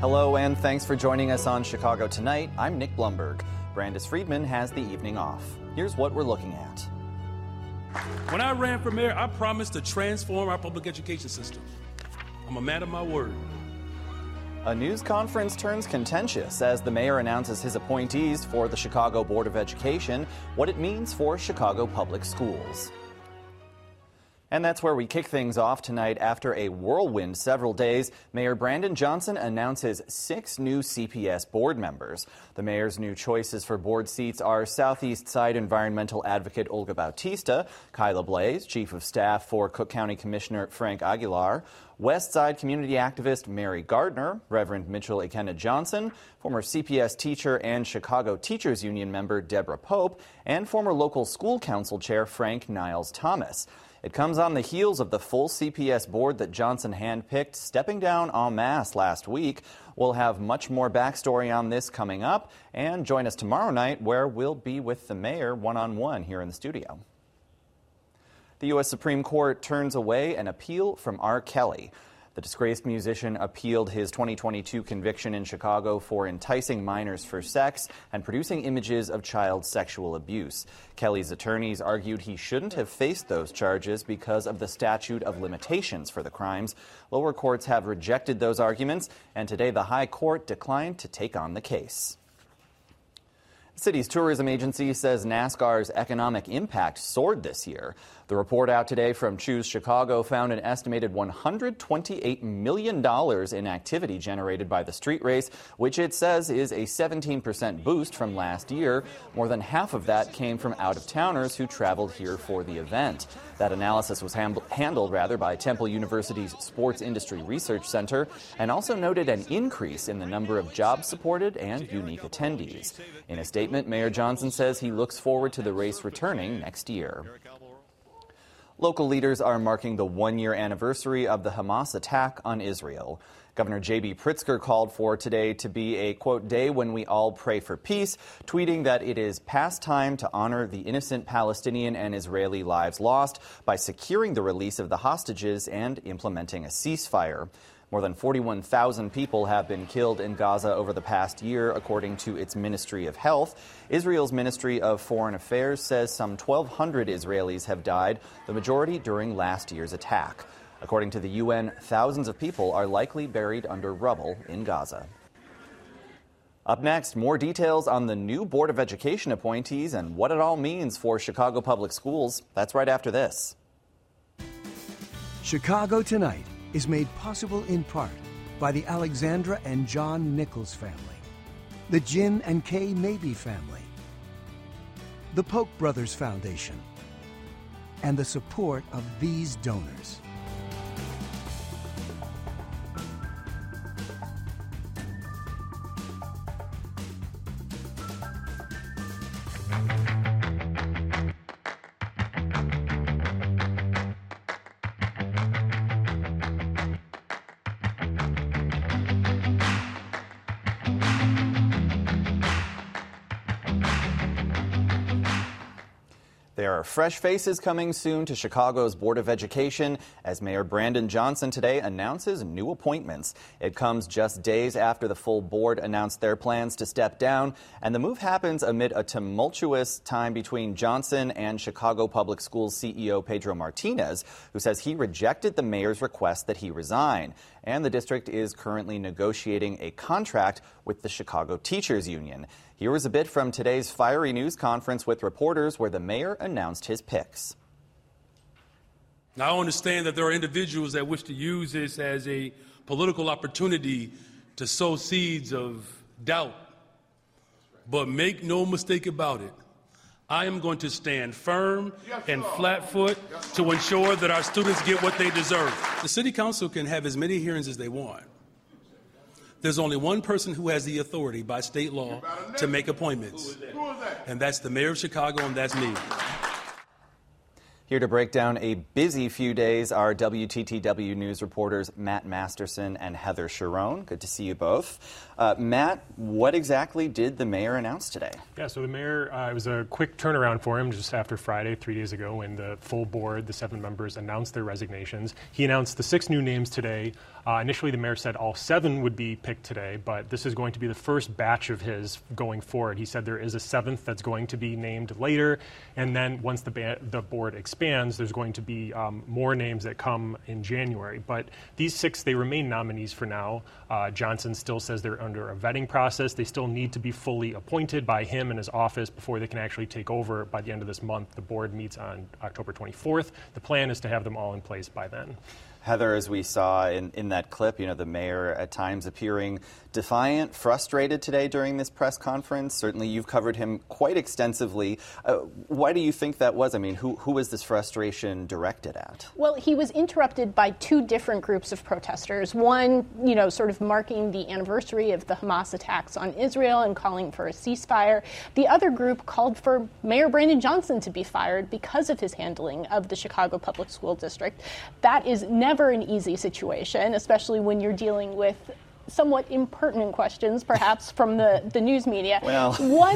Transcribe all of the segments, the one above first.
Hello and thanks for joining us on Chicago Tonight. I'm Nick Blumberg. Brandis Friedman has the evening off. Here's what we're looking at. When I ran for mayor, I promised to transform our public education system. I'm a man of my word. A news conference turns contentious as the mayor announces his appointees for the Chicago Board of Education, what it means for Chicago public schools. And that's where we kick things off tonight. After a whirlwind several days, Mayor Brandon Johnson announces 6 new CPS board members. The mayor's new choices for board seats are Southeast Side environmental advocate Olga Bautista, Kyla Blaze, Chief of Staff for Cook County Commissioner Frank Aguilar, West Side community activist Mary Gardner, Reverend Mitchell Ikenna Johnson, former CPS teacher and Chicago Teachers Union member Deborah Pope, and former local school council chair Frank Niles Thomas. It comes on the heels of the full CPS board that Johnson handpicked stepping down en masse last week. We'll have much more backstory on this coming up, and join us tomorrow night where we'll be with the mayor one-on-one here in the studio. The U.S. Supreme Court turns away an appeal from R. Kelly. The disgraced musician appealed his 2022 conviction in Chicago for enticing minors for sex and producing images of child sexual abuse. Kelly's attorneys argued he shouldn't have faced those charges because of the statute of limitations for the crimes. Lower courts have rejected those arguments, and today the High Court declined to take on the case. The city's tourism agency says NASCAR's economic impact soared this year. The report out today from Choose Chicago found an estimated $128 million in activity generated by the street race, which it says is a 17% boost from last year. More than half of that came from out-of-towners who traveled here for the event. That analysis was handled by Temple University's Sports Industry Research Center and also noted an increase in the number of job-supported and unique attendees. In a statement, Mayor Johnson says he looks forward to the race returning next year. Local leaders are marking the one-year anniversary of the Hamas attack on Israel. Governor J.B. Pritzker called for today to be a, quote, day when we all pray for peace, tweeting that it is past time to honor the innocent Palestinian and Israeli lives lost by securing the release of the hostages and implementing a ceasefire. More than 41,000 people have been killed in Gaza over the past year, according to its Ministry of Health. Israel's Ministry of Foreign Affairs says some 1,200 Israelis have died, the majority during last year's attack. According to the UN, thousands of people are likely buried under rubble in Gaza. Up next, more details on the new Board of Education appointees and what it all means for Chicago Public Schools. That's right after this. Chicago Tonight is made possible in part by the Alexandra and John Nichols family, the Jim and Kay Mabey family, the Polk Brothers Foundation, and the support of these donors. There are fresh faces coming soon to Chicago's Board of Education as Mayor Brandon Johnson today announces new appointments. It comes just days after the full board announced their plans to step down, and the move happens amid a tumultuous time between Johnson and Chicago Public Schools CEO Pedro Martinez, who says he rejected the mayor's request that he resign. And the district is currently negotiating a contract with the Chicago Teachers Union. Here was a bit from today's fiery news conference with reporters where the mayor announced his picks. Now, I understand that there are individuals that wish to use this as a political opportunity to sow seeds of doubt. But make no mistake about it, I am going to stand firm and flat-foot to ensure that our students get what they deserve. The City Council can have as many hearings as they want. There's only one person who has the authority by state law to make appointments, and that's the mayor of Chicago, and that's me. Here to break down a busy few days are WTTW News reporters Matt Masterson and Heather Sharon. Good to see you both. Matt, what exactly did the mayor announce today? Yeah, so the mayor, it was a quick turnaround for him just after Friday, 3 days ago, when the full board, the 7 members, announced their resignations. He announced the 6 new names today. Initially, the mayor said all 7 would be picked today, but this is going to be the first batch of his going forward. He said there is a 7th that's going to be named later, and then once the board expands, there's going to be more names that come in January. But these 6, they remain nominees for now. Johnson still says they're under a vetting process. They still need to be fully appointed by him and his office before they can actually take over by the end of this month. The board meets on October 24th. The plan is to have them all in place by then. Heather, as we saw in that clip, the mayor at times appearing defiant, frustrated today during this press conference. Certainly you've covered him quite extensively. Why do you think that was? I mean, who was this frustration directed at? Well, he was interrupted by 2 different groups of protesters. One, sort of marking the anniversary of the Hamas attacks on Israel and calling for a ceasefire. The other group called for Mayor Brandon Johnson to be fired because of his handling of the Chicago Public School District. That is never an easy situation, especially when you're dealing with somewhat impertinent questions, perhaps, from the news media. Well,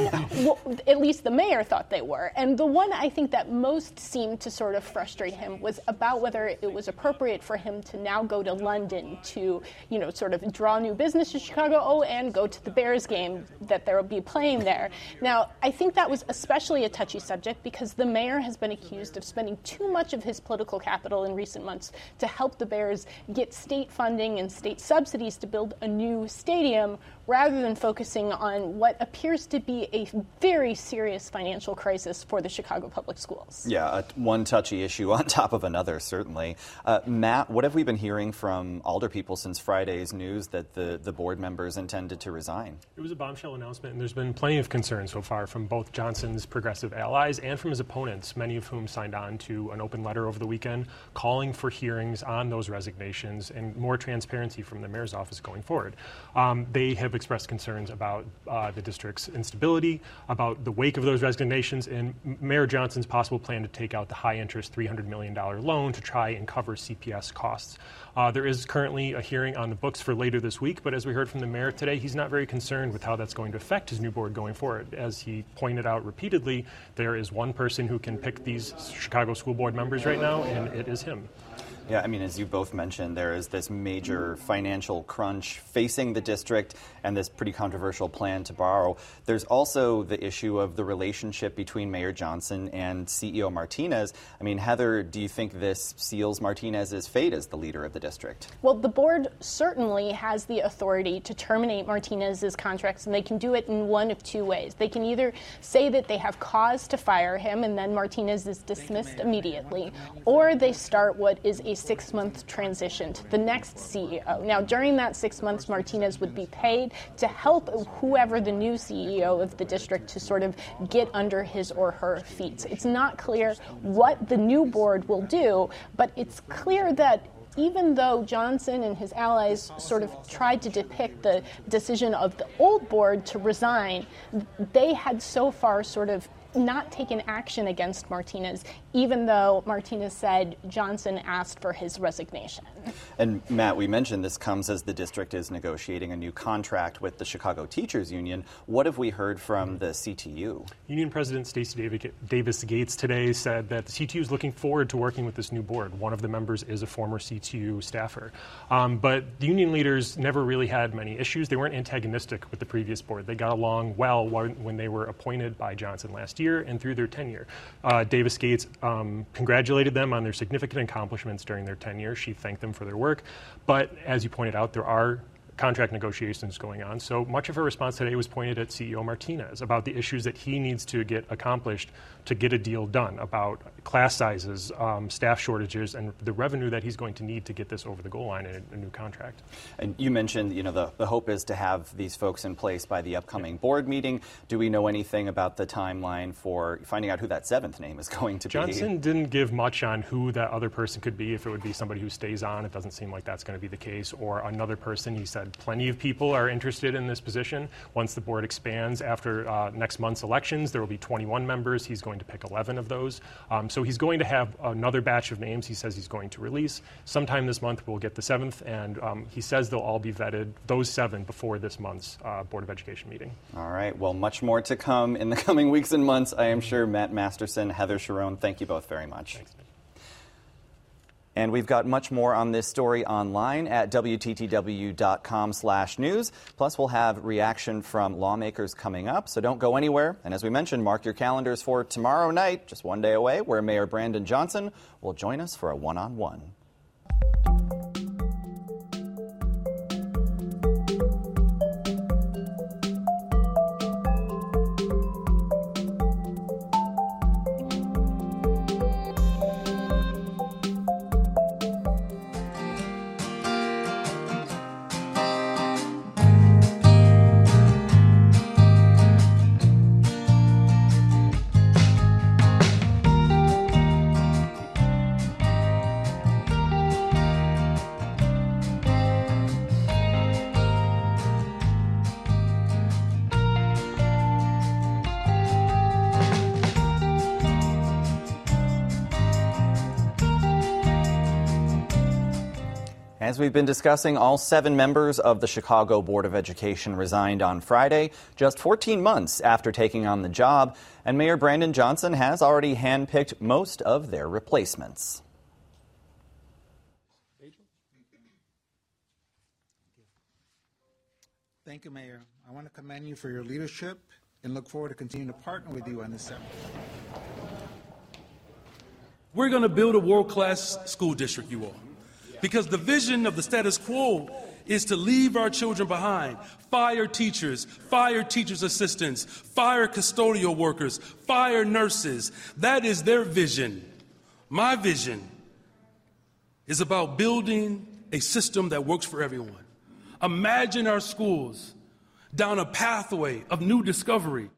at least the mayor thought they were. And the one I think that most seemed to sort of frustrate him was about whether it was appropriate for him to now go to London to, sort of draw new business to Chicago, and go to the Bears game that there will be playing there. Now, I think that was especially a touchy subject because the mayor has been accused of spending too much of his political capital in recent months to help the Bears get state funding and state subsidies to build a new stadium rather than focusing on what appears to be a very serious financial crisis for the Chicago Public Schools. Yeah, one touchy issue on top of another, certainly. Matt, what have we been hearing from alderpeople since Friday's news that the board members intended to resign? It was a bombshell announcement, and there's been plenty of concern so far from both Johnson's progressive allies and from his opponents, many of whom signed on to an open letter over the weekend calling for hearings on those resignations and more transparency from the mayor's office going forward. They have expressed concerns about the district's instability, about the wake of those resignations, and Mayor Johnson's possible plan to take out the high-interest $300 million loan to try and cover CPS costs. There is currently a hearing on the books for later this week, but as we heard from the mayor today, he's not very concerned with how that's going to affect his new board going forward. As he pointed out repeatedly, there is one person who can pick these Chicago school board members right now, and it is him. Yeah, I mean, as you both mentioned, there is this major financial crunch facing the district and this pretty controversial plan to borrow. There's also the issue of the relationship between Mayor Johnson and CEO Martinez. I mean, Heather, do you think this seals Martinez's fate as the leader of the district? Well, the board certainly has the authority to terminate Martinez's contracts, and they can do it in one of 2 ways. They can either say that they have cause to fire him, and then Martinez is dismissed immediately, or they start what is a 6-month transition to the next CEO. Now, during that 6 months, Martinez would be paid to help whoever the new CEO of the district to sort of get under his or her feet. It's not clear what the new board will do, but it's clear that even though Johnson and his allies sort of tried to depict the decision of the old board to resign, they had so far sort of not taken action against Martinez, even though Martinez said Johnson asked for his resignation. And Matt, we mentioned this comes as the district is negotiating a new contract with the Chicago Teachers Union. What have we heard from the CTU? Union President Stacey Davis Gates today said that the CTU is looking forward to working with this new board. One of the members is a former CTU staffer. But the union leaders never really had many issues. They weren't antagonistic with the previous board. They got along well when they were appointed by Johnson last year and through their tenure. Davis Gates congratulated them on their significant accomplishments during their tenure. She thanked them for their work. But as you pointed out, there are contract negotiations going on. So much of her response today was pointed at CEO Martinez about the issues that he needs to get accomplished to get a deal done, about class sizes, staff shortages, and the revenue that he's going to need to get this over the goal line in a new contract. And you mentioned, the hope is to have these folks in place by the upcoming board meeting. Do we know anything about the timeline for finding out who that 7th name is going to be? Johnson didn't give much on who that other person could be, if it would be somebody who stays on. It doesn't seem like that's going to be the case. Or another person. He said plenty of people are interested in this position. Once the board expands after next month's elections, there will be 21 members. He's going to pick 11 of those. So he's going to have another batch of names he says he's going to release. Sometime this month we'll get the 7th, and he says they'll all be vetted, those 7, before this month's Board of Education meeting. All right. Well, much more to come in the coming weeks and months, I am sure. Matt Masterson, Heather Cherone, thank you both very much. Thanks. And we've got much more on this story online at WTTW.com/news. Plus, we'll have reaction from lawmakers coming up, so don't go anywhere. And as we mentioned, mark your calendars for tomorrow night, just one day away, where Mayor Brandon Johnson will join us for a one-on-one. As we've been discussing, all 7 members of the Chicago Board of Education resigned on Friday, just 14 months after taking on the job, and Mayor Brandon Johnson has already handpicked most of their replacements. Thank you, Mayor. I want to commend you for your leadership and look forward to continuing to partner with you on this effort. We're going to build a world-class school district, you all. Because the vision of the status quo is to leave our children behind. Fire teachers assistants, fire custodial workers, fire nurses. That is their vision. My vision is about building a system that works for everyone. Imagine our schools down a pathway of new discovery.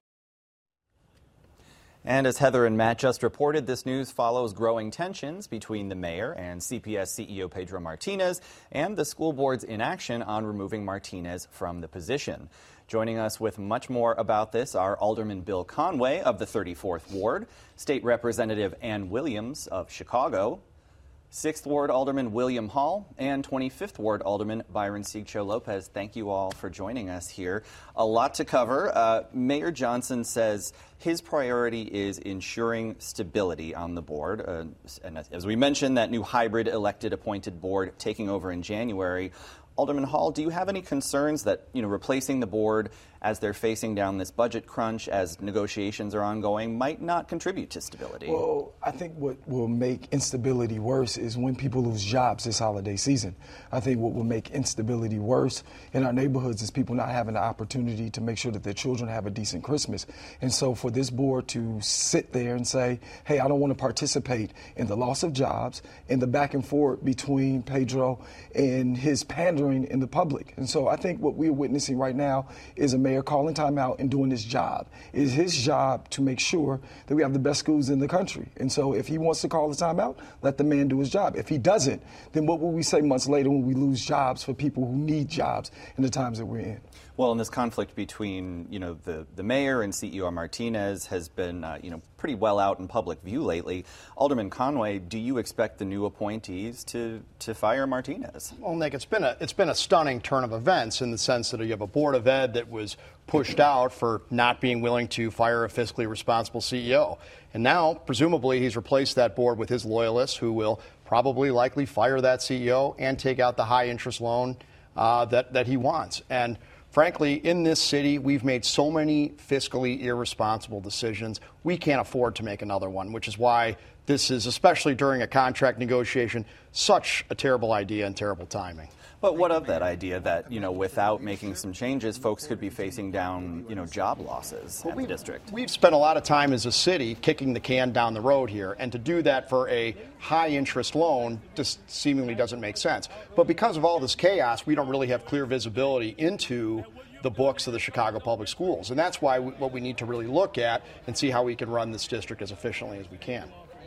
And as Heather and Matt just reported, this news follows growing tensions between the mayor and CPS CEO Pedro Martinez and the school board's inaction on removing Martinez from the position. Joining us with much more about this are Alderman Bill Conway of the 34th Ward, State Representative Ann Williams of Chicago, 6th Ward Alderman William Hall, and 25th Ward Alderman Byron Sigcho Lopez. Thank you all for joining us here. A lot to cover. Mayor Johnson says his priority is ensuring stability on the board. And as we mentioned, that new hybrid elected appointed board taking over in January. Alderman Hall, do you have any concerns that, replacing the board as they're facing down this budget crunch, as negotiations are ongoing, might not contribute to stability? Well, I think what will make instability worse is when people lose jobs this holiday season. I think what will make instability worse in our neighborhoods is people not having the opportunity to make sure that their children have a decent Christmas. And so for this board to sit there and say, hey, I don't want to participate in the loss of jobs and the back and forth between Pedro and his pandering in the public. And so I think what we're witnessing right now is a mayor calling time out and doing his job. It is his job to make sure that we have the best schools in the country. And so if he wants to call the time out, let the man do his job. If he doesn't, then what will we say months later when we lose jobs for people who need jobs in the times that we're in? Well, in this conflict between, the mayor and CEO Martinez has been, pretty well out in public view lately. Alderman Conway, do you expect the new appointees to fire Martinez? Well, Nick, it's been a stunning turn of events in the sense that you have a Board of Ed that was pushed out for not being willing to fire a fiscally responsible CEO. And now, presumably, he's replaced that board with his loyalists who will probably likely fire that CEO and take out the high interest loan that he wants. And frankly, in this city, we've made so many fiscally irresponsible decisions. We can't afford to make another one, which is why this is, especially during a contract negotiation, such a terrible idea and terrible timing. But what of that idea that, without making some changes, folks could be facing down, job losses at the district? We've spent a lot of time as a city kicking the can down the road here, and to do that for a high-interest loan just seemingly doesn't make sense. But because of all this chaos, we don't really have clear visibility into the books of the Chicago Public Schools. And that's why what we need to really look at and see how we can run this district as efficiently as we can.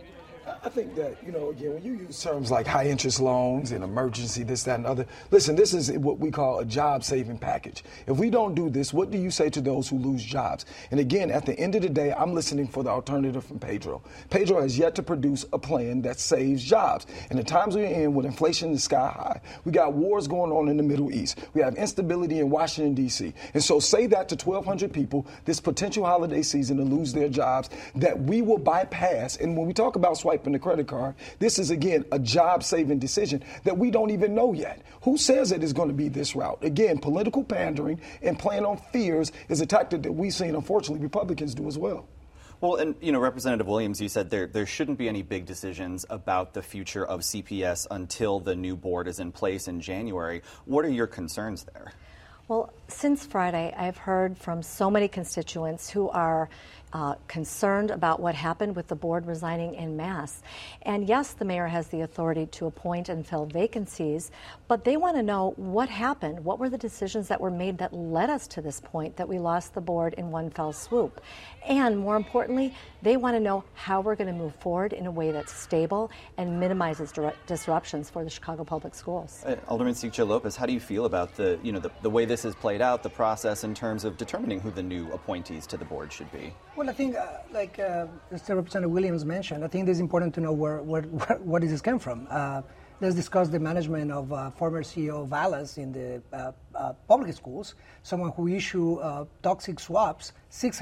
I think that, again, when you use terms like high interest loans and emergency, this, that, and other, listen, this is what we call a job saving package. If we don't do this, what do you say to those who lose jobs? And again, at the end of the day, I'm listening for the alternative from Pedro. Pedro has yet to produce a plan that saves jobs. And the times we're in with inflation is sky high, we got wars going on in the Middle East. We have instability in Washington, D.C. And so say that to 1,200 people this potential holiday season to lose their jobs that we will bypass. And when we talk about swiping swiping the credit card. This is, again, a job-saving decision that we don't even know yet. Who says it is going to be this route? Again, political pandering and playing on fears is a tactic that we've seen, unfortunately, Republicans do as well. Well, and, Representative Williams, you said there shouldn't be any big decisions about the future of CPS until the new board is in place in January. What are your concerns there? Well, since Friday, I've heard from so many constituents who are concerned about what happened with the board resigning en masse. And yes, the mayor has the authority to appoint and fill vacancies, but they want to know what happened. What were the decisions that were made that led us to this point that we lost the board in one fell swoop? And more importantly, they want to know how we're going to move forward in a way that's stable and minimizes disruptions for the Chicago Public Schools. Alderman Sigcho Lopez, how do you feel about the way this has played out, the process in terms of determining who the new appointees to the board should be? Well, I think, like Mr. Representative Williams mentioned, I think it's important to know where this came from. Let's discuss the management of former CEO Vallas in the public schools, someone who issued toxic swaps,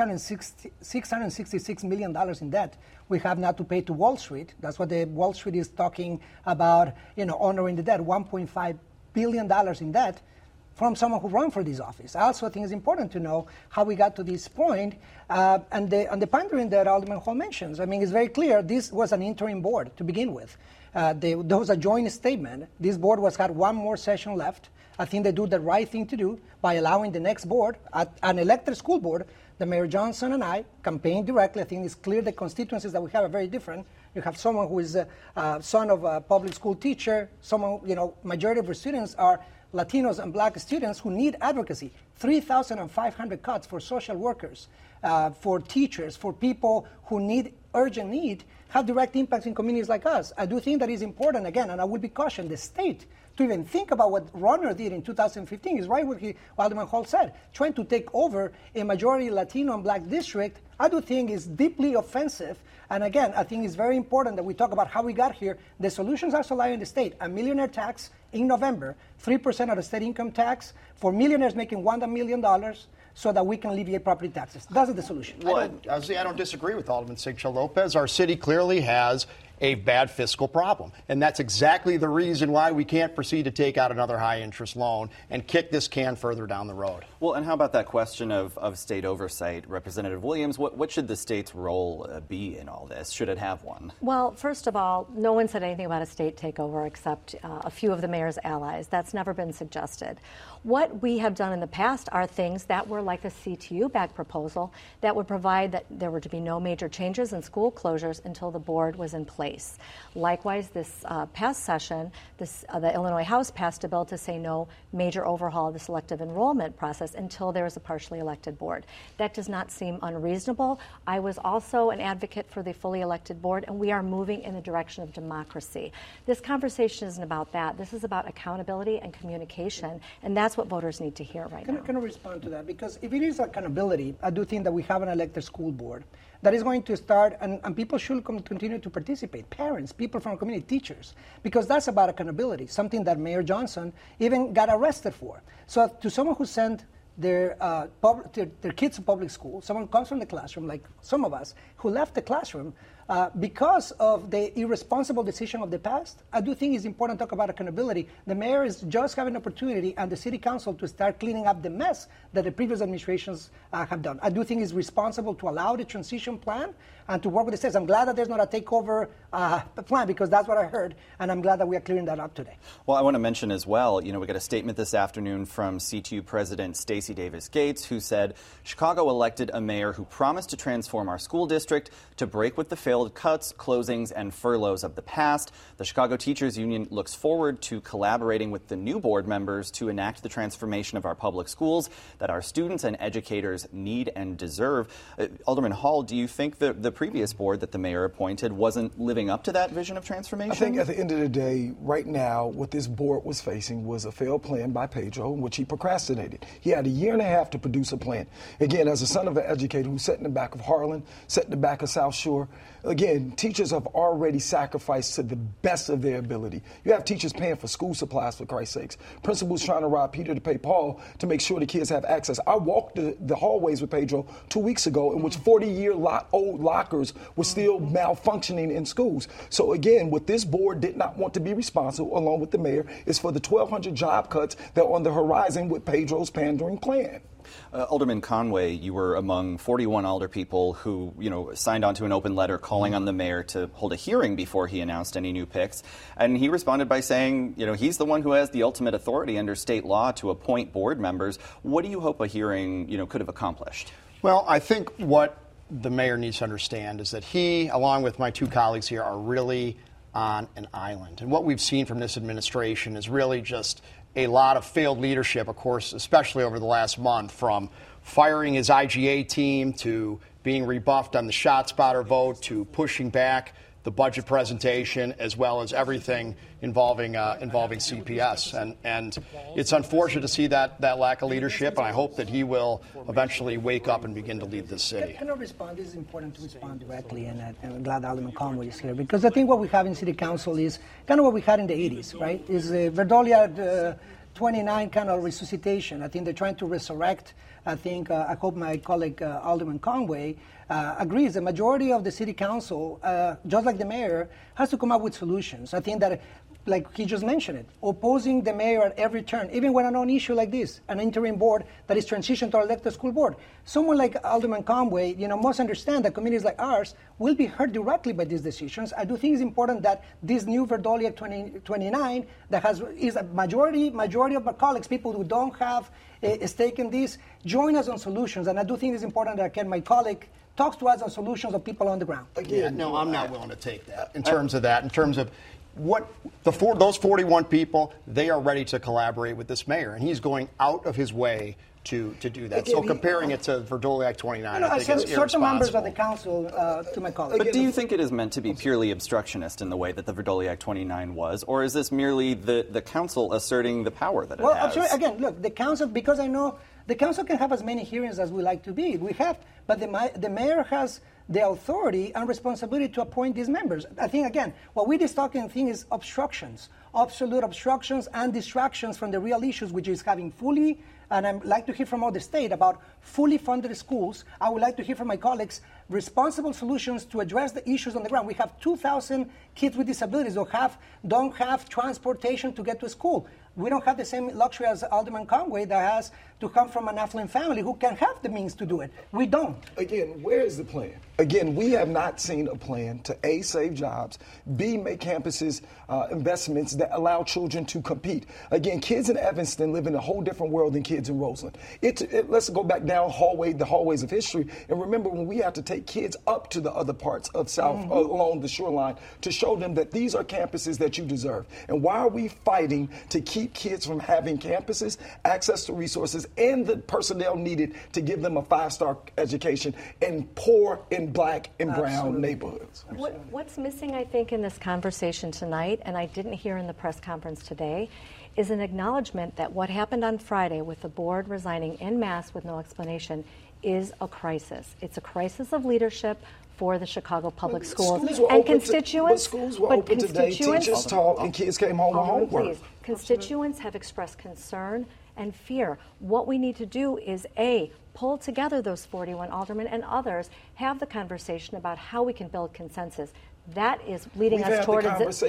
$666 million in debt. We have not to pay to Wall Street. That's what the Wall Street is talking about, honoring the debt, $1.5 billion in debt from someone who ran for this office. I also think it's important to know how we got to this point and the pandering that Alderman Hall mentions. I mean, it's very clear this was an interim board to begin with. There was a joint statement. This board had one more session left. I think they do the right thing to do by allowing the next board, an elected school board, the Mayor Johnson and I campaign directly. I think it's clear the constituencies that we have are very different. You have someone who is a son of a public school teacher. Someone, majority of our students are Latinos and Black students who need advocacy. 3,500 cuts for social workers, for teachers, for people who need urgent need, have direct impacts in communities like us. I do think that is important, again, and I would be cautioned, the state to even think about what Ronner did in 2015 is right what Alderman Hall said. Trying to take over a majority Latino and Black district, I do think is deeply offensive. And again, I think it's very important that we talk about how we got here. The solutions are still in the state. A millionaire tax in November, 3% of the state income tax for millionaires making $1 million so that we can alleviate property taxes. That's the solution. I don't disagree with Alderman Sigcho Lopez. Our city clearly has a bad fiscal problem. And that's exactly the reason why we can't proceed to take out another high-interest loan and kick this can further down the road. Well, and how about that question of state oversight? Representative Williams, what should the state's role be in all this? Should it have one? Well, first of all, no one said anything about a state takeover except a few of the mayor's allies. That's never been suggested. What we have done in the past are things that were like a CTU-backed proposal that would provide that there were to be no major changes in school closures until the board was in place. Likewise, this past session, the Illinois House passed a bill to say no major overhaul of the selective enrollment process until there is a partially elected board. That does not seem unreasonable. I was also an advocate for the fully elected board, and we are moving in the direction of democracy. This conversation isn't about that. This is about accountability and communication, and that's what voters need to hear right now. Can I respond to that? Because if it is accountability, I do think that we have an elected school board that is going to start, and people should continue to participate, parents, people from the community, teachers, because that's about accountability, something that Mayor Johnson even got arrested for. So to someone who sent their kids to public school, someone comes from the classroom, like some of us, who left the classroom because of the irresponsible decision of the past, I do think it's important to talk about accountability. The mayor is just having an opportunity and the city council to start cleaning up the mess that the previous administrations have done. I do think it's responsible to allow the transition plan and to work with the states. I'm glad that there's not a takeover plan because that's what I heard, and I'm glad that we are clearing that up today. Well, I want to mention as well, we got a statement this afternoon from CTU President Stacey Davis Gates, who said Chicago elected a mayor who promised to transform our school district, to break with the failed cuts, closings, and furloughs of the past. The Chicago Teachers Union looks forward to collaborating with the new board members to enact the transformation of our public schools that our students and educators need and deserve. Alderman Hall, do you think that the previous board that the mayor appointed wasn't living up to that vision of transformation? I think at the end of the day, right now, what this board was facing was a failed plan by Pedro, in which he procrastinated. He had a year and a half to produce a plan. Again, as a son of an educator who sat in the back of Harlan, sat in the back of South Shore, again, teachers have already sacrificed to the best of their ability. You have teachers paying for school supplies, for Christ's sakes. Principals trying to rob Peter to pay Paul to make sure the kids have access. I walked the hallways with Pedro 2 weeks ago in which 40-year-old lockers were still malfunctioning in schools. So again, what this board did not want to be responsible, along with the mayor, is for the 1,200 job cuts that are on the horizon with Pedro's pandering plan. Alderman Conway, you were among 41 alder people who, signed on to an open letter calling on the mayor to hold a hearing before he announced any new picks. And he responded by saying, he's the one who has the ultimate authority under state law to appoint board members. What do you hope a hearing, could have accomplished? Well, I think what the mayor needs to understand is that he, along with my two colleagues here, are really on an island. And what we've seen from this administration is really just a lot of failed leadership, of course, especially over the last month, from firing his IGA team to being rebuffed on the ShotSpotter vote to pushing back the budget presentation, as well as everything involving CPS. And it's unfortunate to see that lack of leadership, and I hope that he will eventually wake up and begin to lead this city. Can I respond? This is important to respond directly, and I'm glad Alderman Conway is here, because I think what we have in City Council is kind of what we had in the 80s, right? Is Verdolia 29 kind of resuscitation. I think they're trying to resurrect. I hope my colleague Alderman Conway agrees. The majority of the City Council, just like the mayor, has to come up with solutions. I think that, like he just mentioned it, opposing the mayor at every turn, even when on an issue like this, an interim board that is transitioned to an elected school board. Someone like Alderman Conway, must understand that communities like ours will be hurt directly by these decisions. I do think it's important that this new Verdolia 29 that is a majority of my colleagues, people who don't have a stake in this, join us on solutions. And I do think it's important that my colleague talks to us on solutions of people on the ground. Again, no, I'm not willing to take that. In terms of what those 41 people, they are ready to collaborate with this mayor, and he's going out of his way to do that. So comparing it to Verdolia 29, I think it's irresponsible. Certain members of the council to my colleagues. But do you think it is meant to be purely obstructionist in the way that the Verdolia 29 was, or is this merely the council asserting the power that it has? Well, again, look, the council, because I know the council can have as many hearings as we like to be. We have, but the mayor has the authority and responsibility to appoint these members. I think, again, what we is talking is obstructions, absolute obstructions and distractions from the real issues, which is having fully, and I'd like to hear from all the state about fully funded schools. I would like to hear from my colleagues responsible solutions to address the issues on the ground. We have 2,000 kids with disabilities who don't have transportation to get to school. We don't have the same luxury as Alderman Conway that has to come from an affluent family who can have the means to do it. We don't. Again, where is the plan? Again, we have not seen a plan to A, save jobs, B, make campuses investments that allow children to compete. Again, kids in Evanston live in a whole different world than kids in Roseland. Let's go back down the hallways of history, and remember when we had to take kids up to the other parts of South along the shoreline to show them that these are campuses that you deserve. And why are we fighting to keep kids from having campuses, access to resources, and the personnel needed to give them a 5-star education in poor and black and brown neighborhoods? What's missing, I think, in this conversation tonight, and I didn't hear in the press conference today, is an acknowledgement that what happened on Friday with the board resigning en masse with no explanation is a crisis. It's a crisis of leadership for the Chicago Public Schools. And constituents, schools were open today. Teachers taught and kids came home with homework. Please. Constituents have expressed concern and fear. What we need to do is, A, pull together those 41 aldermen and others, have the conversation about how we can build consensus. That is leading us toward a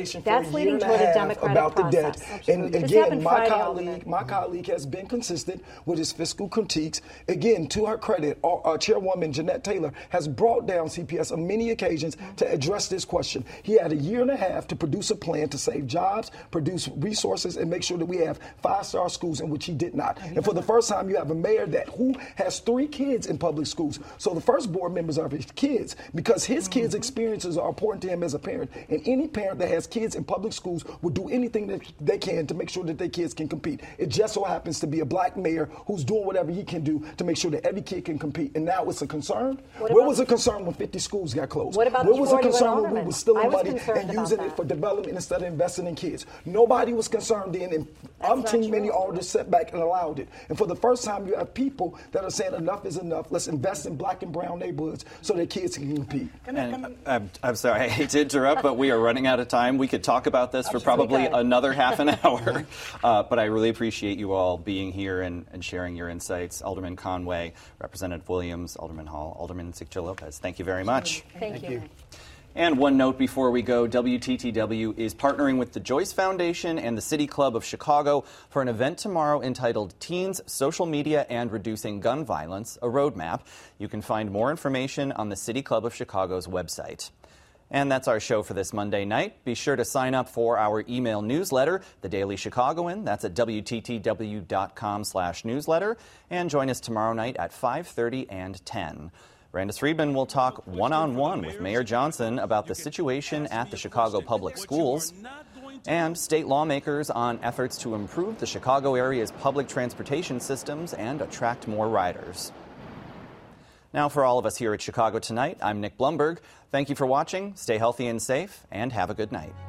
democratic about process. The debt. And again, my colleague has been consistent with his fiscal critiques. Again, to her credit, our chairwoman Jeanette Taylor has brought down CPS on many occasions to address this question. He had a year and a half to produce a plan to save jobs, produce resources, and make sure that we have 5-star schools, in which he did not. And for the first time, you have a mayor who has has 3 kids in public schools. So the first board members are his kids because his kids' experiences are important to him as a parent. And any parent that has kids in public schools will do anything that they can to make sure that their kids can compete. It just so happens to be a black mayor who's doing whatever he can do to make sure that every kid can compete. And now it's a concern. Where was a concern when 50 schools got closed? What about Where was a 41 concern when we aldermen? were stealing money concerned and about using that. it for development instead of investing in kids? Nobody was concerned then, and umpteen many alders sat back and allowed it. And for the first time, you have people that are saying enough is enough. Let's invest in black and brown neighborhoods so that kids can compete. I'm sorry, I hate to interrupt, but we are running out of time. We could talk about this for probably another half an hour. But I really appreciate you all being here and sharing your insights. Alderman Conway, Representative Williams, Alderman Hall, Alderman Sigchilla-Lopez. Thank you very much. Thank you. And one note before we go, WTTW is partnering with the Joyce Foundation and the City Club of Chicago for an event tomorrow entitled Teens, Social Media, and Reducing Gun Violence, a Roadmap. You can find more information on the City Club of Chicago's website. And that's our show for this Monday night. Be sure to sign up for our email newsletter, The Daily Chicagoan. That's at WTTW.com/newsletter. And join us tomorrow night at 5:30 and 10. Brandis Friedman will talk one-on-one with Mayor Johnson about the situation at the Chicago Public Schools and state lawmakers on efforts to improve the Chicago area's public transportation systems and attract more riders. Now, for all of us here at Chicago Tonight, I'm Nick Blumberg. Thank you for watching. Stay healthy and safe, and have a good night.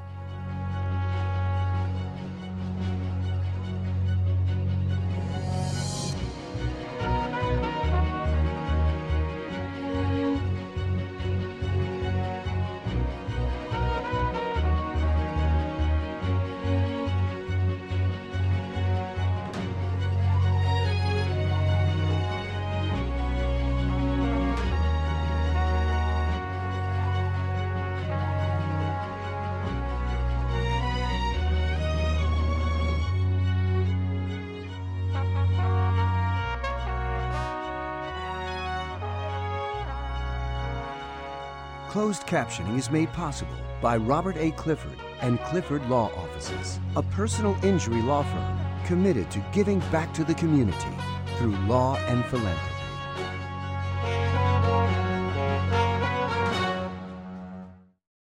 Closed captioning is made possible by Robert A. Clifford and Clifford Law Offices, a personal injury law firm committed to giving back to the community through law and philanthropy.